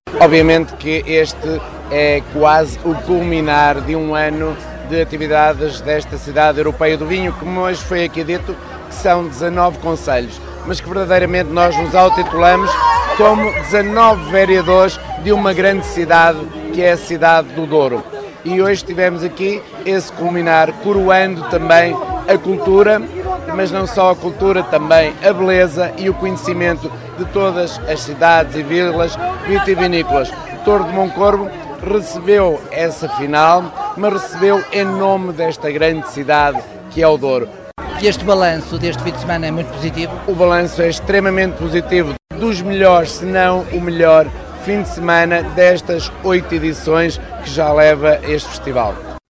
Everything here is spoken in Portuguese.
Obviamente que este é quase o culminar de um ano de atividades desta cidade europeia do vinho, como hoje foi aqui dito, que são 19 concelhos, mas que verdadeiramente nós nos autotitulamos como 19 vereadores de uma grande cidade, que é a cidade do Douro. E hoje tivemos aqui esse culminar, coroando também a cultura, mas não só a cultura, também a beleza e o conhecimento de todas as cidades e vilas vitivinícolas. O Torre de Moncorvo recebeu essa final, mas recebeu em nome desta grande cidade que é o Douro. E este balanço deste fim de semana é muito positivo? O balanço é extremamente positivo, dos melhores, se não o melhor fim de semana destas 8 edições que já leva este festival.